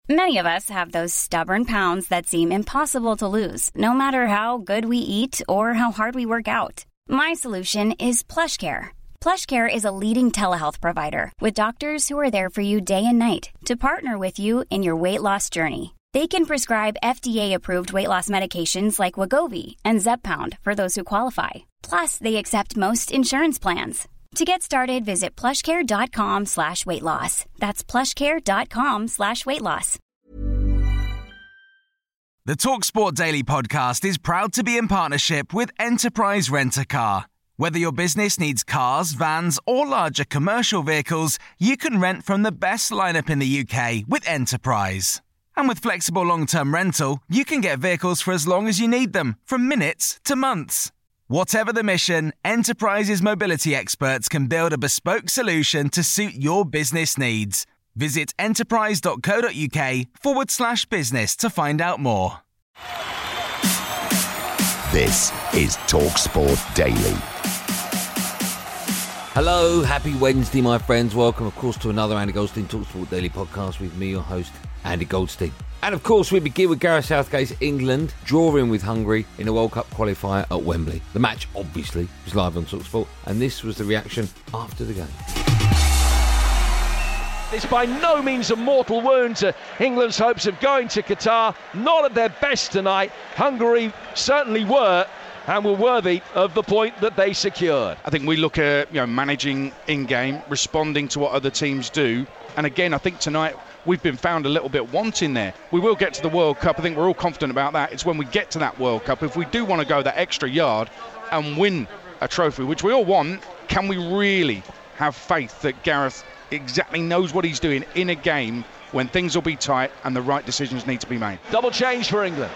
Many of us have those stubborn pounds that seem impossible to lose, no matter how good we eat or how hard we work out. My solution is PlushCare. PlushCare is a leading telehealth provider with doctors who are there for you day and night to partner with you in your weight loss journey. They can prescribe FDA-approved weight loss medications like Wegovy and Zepbound for those who qualify. Plus, they accept most insurance plans. To get started, visit plushcare.com/weightloss. That's plushcare.com/weightloss. The TalkSport Daily podcast is proud to be in partnership with Enterprise Rent-A-Car. Whether your business needs cars, vans, or larger commercial vehicles, you can rent from the best lineup in the UK with Enterprise. And with flexible long-term rental, you can get vehicles for as long as you need them, from minutes to months. Whatever the mission, Enterprise's mobility experts can build a bespoke solution to suit your business needs. Visit enterprise.co.uk/business to find out more. This is TalkSport Daily. Hello, happy Wednesday, my friends. Welcome, of course, to another Andy Goldstein TalkSport Daily podcast with me, your host, Andy Goldstein. And, of course, we begin with Gareth Southgate's England drawing with Hungary in a World Cup qualifier at Wembley. The match, obviously, was live on TalkSport, and this was the reaction after the game. It's by no means a mortal wound to England's hopes of going to Qatar. Not at their best tonight. Hungary certainly were, and were worthy of the point that they secured. I think we look at managing in-game, responding to what other teams do. And again, I think tonight we've been found a little bit wanting there. We will get to the World Cup. I think we're all confident about that. It's when we get to that World Cup, if we do want to go that extra yard and win a trophy, which we all want, can we really have faith that Gareth exactly knows what he's doing in a game when things will be tight and the right decisions need to be made? Double change for England.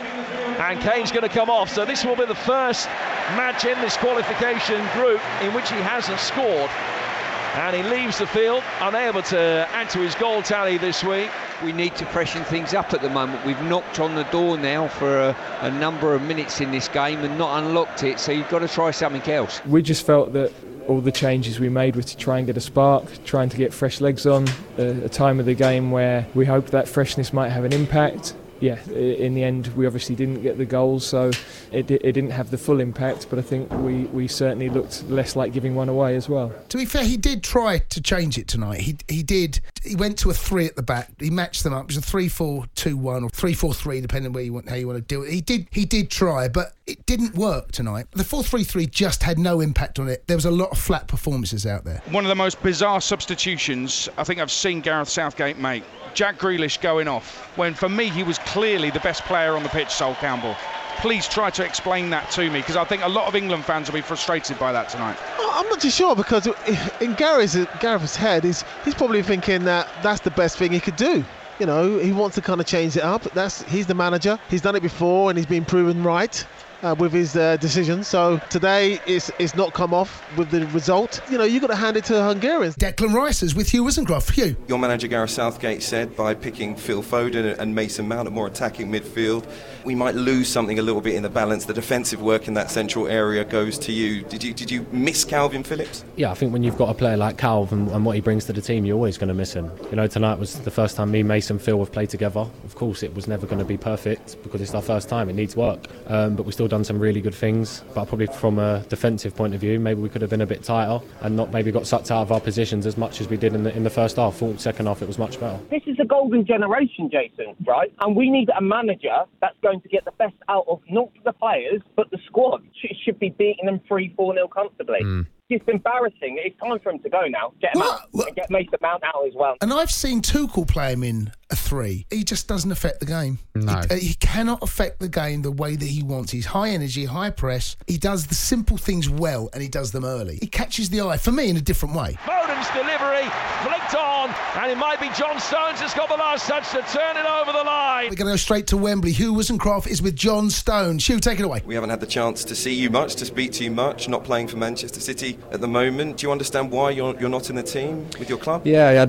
And Kane's going to come off. So this will be the first match in this qualification group in which he hasn't scored. And he leaves the field, unable to add to his goal tally this week. We need to freshen things up at the moment. We've knocked on the door now for a number of minutes in this game and not unlocked it, so you've got to try something else. We just felt that all the changes we made were to try and get a spark, trying to get fresh legs on, a time of the game where we hoped that freshness might have an impact. Yeah, in the end we obviously didn't get the goals, so it didn't have the full impact, but I think we certainly looked less like giving one away as well. To be fair, he did try to change it tonight. He went to a 3 at the back. He matched them up. It was a 3-4-2-1 or 3-4-3, depending how you want to do it. He did try, but it didn't work tonight. The 4-3-3 just had no impact on it. There was a lot of flat performances out there. One of the most bizarre substitutions I think I've seen Gareth Southgate make. Jack Grealish going off, when for me he was clearly the best player on the pitch, Sol Campbell. Please try to explain that to me, because I think a lot of England fans will be frustrated by that tonight. I'm not too sure, because in Gareth's head, he's probably thinking that that's the best thing he could do. You know, he wants to kind of change it up. He's the manager. He's done it before and he's been proven right with his decisions. So today it's not come off with the result. You know, you've got to hand it to the Hungarians. Declan Rice is with Hugh Wissendorf. Hugh. Your manager Gareth Southgate said by picking Phil Foden and Mason Mount at more attacking midfield, we might lose something a little bit in the balance. The defensive work in that central area goes to you. Did you miss Calvin Phillips? Yeah, I think when you've got a player like Calv and what he brings to the team, you're always going to miss him. You know, tonight was the first time me, Mason, Phil have played together. Of course, it was never going to be perfect because it's our first time. It needs work. But we still done some really good things. But probably from a defensive point of view, maybe we could have been a bit tighter and not maybe got sucked out of our positions as much as we did in the first half. Thought second half it was much better. This is a golden generation, Jason, right? And we need a manager that's going to get the best out of not the players, but the squad. Should be beating them 3-4-0 comfortably. It's embarrassing. It's time for him to go now. Get him out. And get Mason Mount out as well. And I've seen Tuchel play him in a 3. He just doesn't affect the game. No. He cannot affect the game the way that he wants. He's high energy, high press. He does the simple things well, and he does them early. He catches the eye, for me, in a different way. Foden's delivery flicked on, and it might be John Stones that's got the last touch to turn it over the line. We're going to go straight to Wembley. Hugh Wissendorf is with John Stones. Hugh, take it away. We haven't had the chance to see you much, to speak to you much, not playing for Manchester City at the moment. Do you understand why you're not in the team with your club? Yeah, I had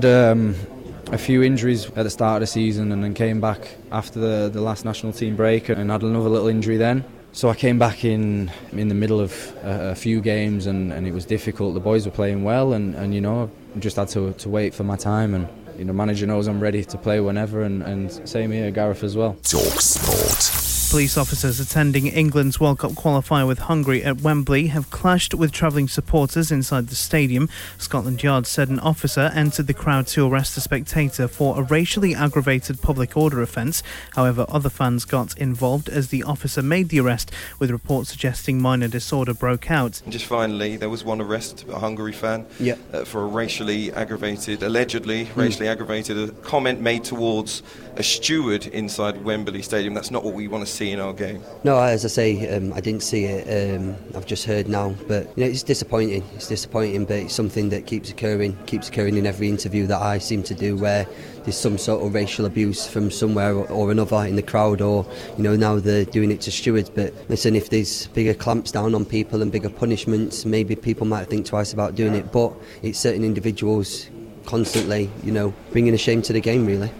a few injuries at the start of the season and then came back after the last national team break and had another little injury then. So I came back in the middle of a few games and it was difficult. The boys were playing well and you know, I just had to wait for my time and Manager knows I'm ready to play whenever, and same here, Gareth as well. Talk Sport. Police officers attending England's World Cup qualifier with Hungary at Wembley have clashed with travelling supporters inside the stadium. Scotland Yard said an officer entered the crowd to arrest a spectator for a racially aggravated public order offence. However, other fans got involved as the officer made the arrest, with reports suggesting minor disorder broke out. And just finally, there was one arrest, a Hungary fan, for a allegedly racially aggravated comment made towards a steward inside Wembley Stadium. That's not what we want to see in our game. No, as I say, I didn't see it. I've just heard now, but it's disappointing. It's disappointing, but it's something that keeps occurring in every interview that I seem to do, where there's some sort of racial abuse from somewhere or another in the crowd, or now they're doing it to stewards. But listen, if there's bigger clamps down on people and bigger punishments, maybe people might think twice about doing it. But it's certain individuals constantly, bringing a shame to the game, really.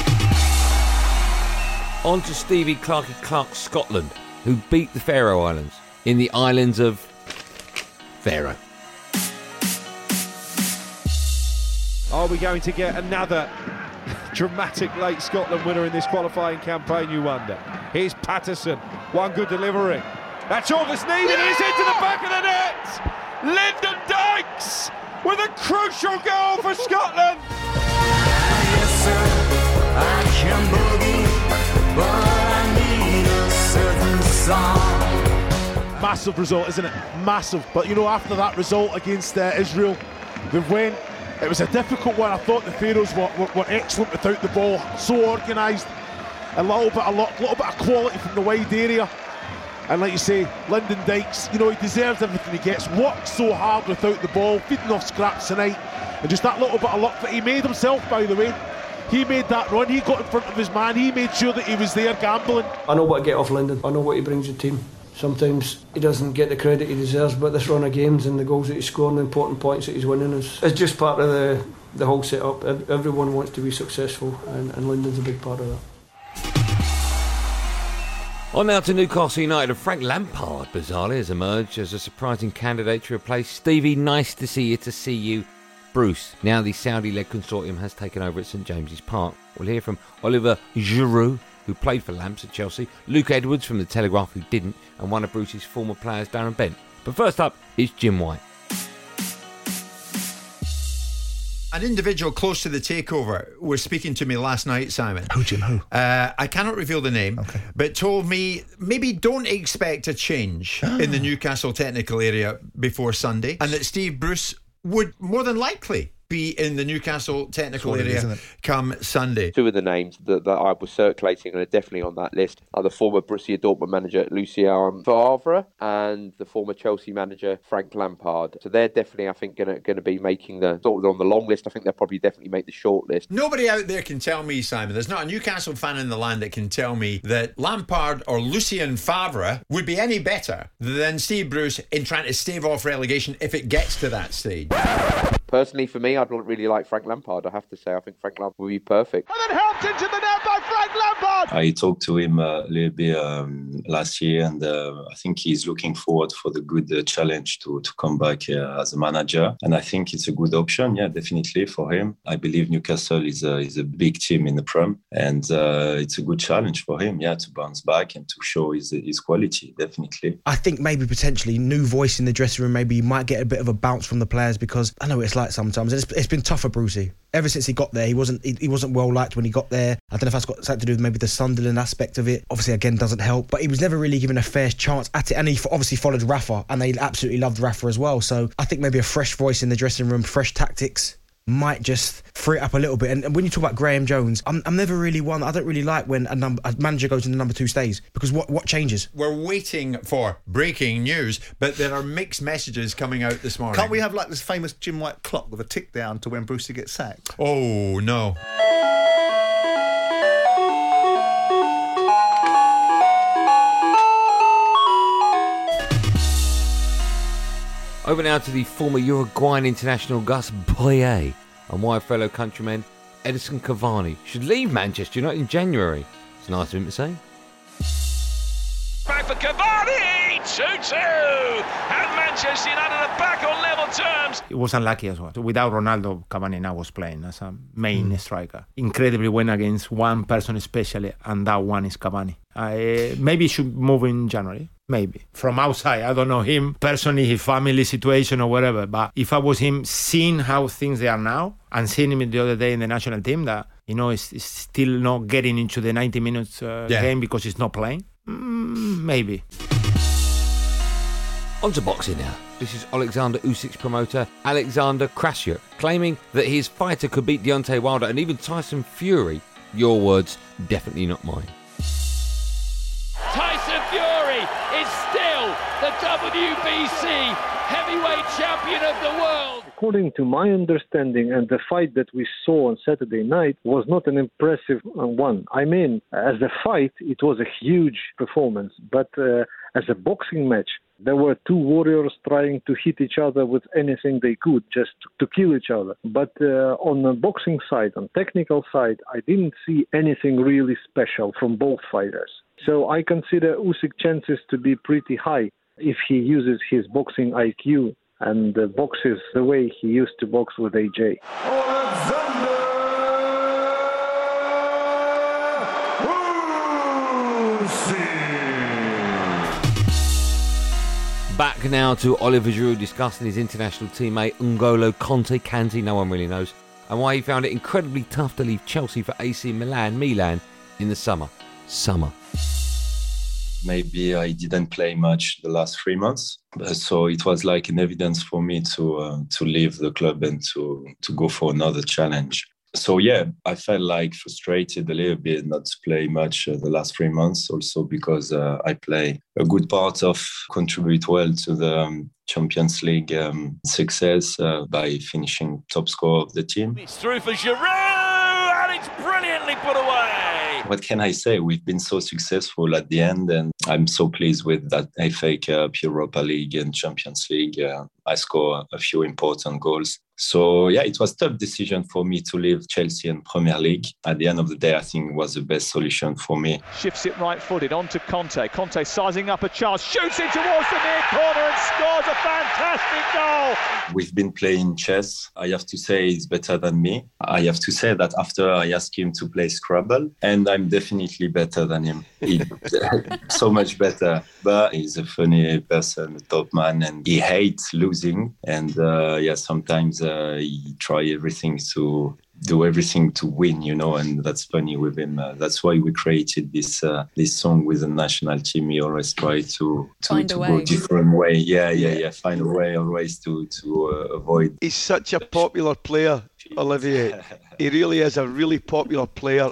On to Stevie Clarke Scotland, who beat the Faroe Islands in the islands of Faroe. Are we going to get another dramatic late Scotland winner in this qualifying campaign, you wonder? Here's Patterson, one good delivery. That's all that's needed, he's into the back of the net! Lyndon Dykes with a crucial goal for Scotland! Yes, sir, I can believe. But I need a certain song. Massive result, isn't it? Massive. But after that result against Israel, it was a difficult one. I thought the Faroes were excellent without the ball, so organised, a little bit of quality from the wide area. And like you say, Lyndon Dykes, he deserves everything he gets. Worked so hard without the ball, feeding off scraps tonight, and just that little bit of luck that he made himself, by the way. He made that run, he got in front of his man, he made sure that he was there gambling. I know what to get off Lyndon, I know what he brings to the team. Sometimes he doesn't get the credit he deserves, but this run of games and the goals that he's scoring, the important points that he's winning, it's just part of the whole setup. Everyone wants to be successful, and Lyndon's a big part of that. On now to Newcastle United, and Frank Lampard, bizarrely, has emerged as a surprising candidate to replace Stevie. Nice to see you. Bruce. Now the Saudi-led consortium has taken over at St James's Park. We'll hear from Oliver Giroud, who played for Lamps at Chelsea, Luke Edwards from The Telegraph, who didn't, and one of Bruce's former players, Darren Bent. But first up is Jim White. An individual close to the takeover was speaking to me last night, Simon. Who, Jim? Who? I cannot reveal the name, but told me maybe don't expect a change in the Newcastle technical area before Sunday, and that Steve Bruce would more than likely be in the Newcastle technical area come Sunday. Two of the names that I was circulating and are definitely on that list are the former Borussia Dortmund manager Lucien Favre and the former Chelsea manager Frank Lampard. So they're definitely, I think, going to be making the sort of on the long list. I think they'll probably definitely make the short list. Nobody out there can tell me, Simon, there's not a Newcastle fan in the land that can tell me that Lampard or Lucien Favre would be any better than Steve Bruce in trying to stave off relegation if it gets to that stage. Personally, for me, I'd really like Frank Lampard. I have to say, I think Frank Lampard would be perfect. And then helped into the net by Frank Lampard. I talked to him a little bit last year, and I think he's looking forward for the good challenge to come back as a manager. And I think it's a good option, definitely for him. I believe Newcastle is a big team in the Prem, and it's a good challenge for him, to bounce back and to show his quality, definitely. I think maybe potentially new voice in the dressing room. Maybe you might get a bit of a bounce from the players, because I know what it's like sometimes. It's been tough for Brucey. Ever since he got there, he wasn't well liked when he got there. I don't know if that's got something to do with maybe the Sunderland aspect of it. Obviously, again, doesn't help. But he was never really given a fair chance at it. And he obviously followed Rafa, and they absolutely loved Rafa as well. So I think maybe a fresh voice in the dressing room, fresh tactics, might just free it up a little bit. And when you talk about Graham Jones, I'm never really one. I don't really like when a manager goes and the number 2 stays, because what changes? We're waiting for breaking news, but there are mixed messages coming out this morning. Can't we have like this famous Jim White clock with a tick down to when Brucey gets sacked? Oh no. Over now to the former Uruguayan international Gus Poyet and why fellow countryman Edison Cavani should leave Manchester United in January. It's nice of him to say. Back back for Cavani. 2-2. And Manchester United are back on level terms. It was unlucky as well. Without Ronaldo, Cavani now was playing as a main striker. Incredibly went against one person especially, and that one is Cavani. Maybe he should move in January. Maybe. From outside, I don't know him personally, his family situation or whatever. But if I was him, seeing how things they are now and seeing him the other day in the national team that, is still not getting into the 90 minutes game because he's not playing, maybe. On to boxing now. This is Alexander Usyk's promoter, Alexander Krassyuk, claiming that his fighter could beat Deontay Wilder and even Tyson Fury. Your words, definitely not mine. Tyson Fury is still the WBC heavyweight champion of the world. According to my understanding, and the fight that we saw on Saturday night was not an impressive one. I mean, as a fight, it was a huge performance. But as a boxing match, there were two warriors trying to hit each other with anything they could, just to kill each other. But on the boxing side, on technical side, I didn't see anything really special from both fighters. So I consider Usyk's chances to be pretty high if he uses his boxing IQ and boxes the way he used to box with AJ. Back now to Oliver Giroud discussing his international teammate N'Golo Kante, no one really knows, and why he found it incredibly tough to leave Chelsea for AC Milan in the summer. Maybe I didn't play much the last 3 months, so it was like an evidence for me to leave the club and to go for another challenge. So yeah, I felt like frustrated a little bit not to play much the last 3 months, also because I play a good part of contribute well to the Champions League success by finishing top scorer of the team. It's through for Giroud and it's brilliantly put away. What can I say? We've been so successful at the end, and I'm so pleased with that FA Cup, Europa League and Champions League. I scored a few important goals. So yeah, it was a tough decision for me to leave Chelsea and Premier League. At the end of the day, I think it was the best solution for me. Shifts it right-footed onto Conte. Conte sizing up a chance, shoots it towards the near corner and scores a fantastic goal. We've been playing chess. I have to say he's better than me. I have to say that after I asked him to play Scrabble, and I'm definitely better than him. He's so much better. But he's a funny person, a top man, and he hates losing. And sometimes he try everything to do everything to win, and that's funny with him. That's why we created this song with the national team. He always try to go different way. Yeah. Find a way always to avoid. He's such a popular player, Olivier. He really is a really popular player.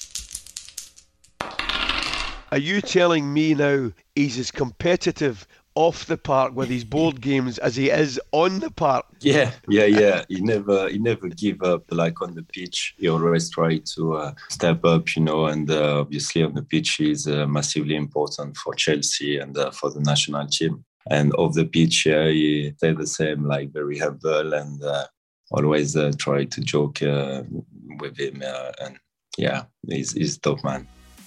Are you telling me now he's as competitive off the park with his board games as he is on the park? Yeah. He never give up. Like on the pitch, he always try to step up, and obviously on the pitch he's massively important for Chelsea and for the national team. And off the pitch, he stay the same, like very humble and always try to joke with him. And yeah, he's top man.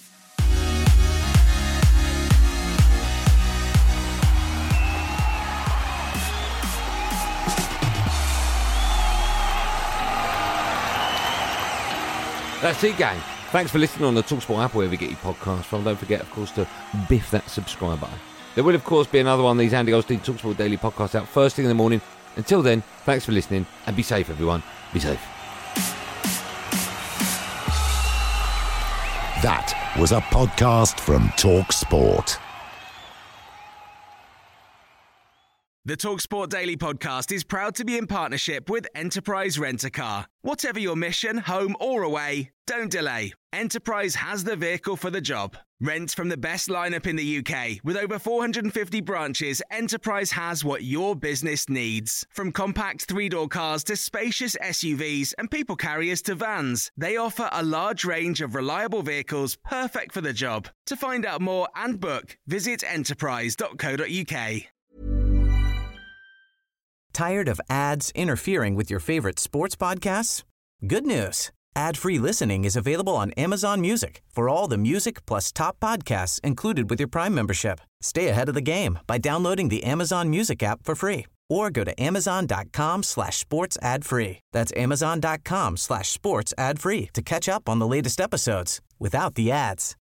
That's it, gang. Thanks for listening on the TalkSport app, wherever you get your podcast from. Don't forget, of course, to biff that subscribe button. There will, of course, be another one of these Andy Goldstein TalkSport Daily podcasts out first thing in the morning. Until then, thanks for listening and be safe, everyone. Be safe. That was a podcast from TalkSport. The TalkSport Daily podcast is proud to be in partnership with Enterprise Rent-A-Car. Whatever your mission, home or away, don't delay. Enterprise has the vehicle for the job. Rent from the best lineup in the UK. With over 450 branches, Enterprise has what your business needs. From compact three-door cars to spacious SUVs and people carriers to vans, they offer a large range of reliable vehicles perfect for the job. To find out more and book, visit enterprise.co.uk. Tired of ads interfering with your favorite sports podcasts? Good news. Ad-free listening is available on Amazon Music for all the music plus top podcasts included with your Prime membership. Stay ahead of the game by downloading the Amazon Music app for free or go to amazon.com/sports ad free. That's amazon.com/sports ad free to catch up on the latest episodes without the ads.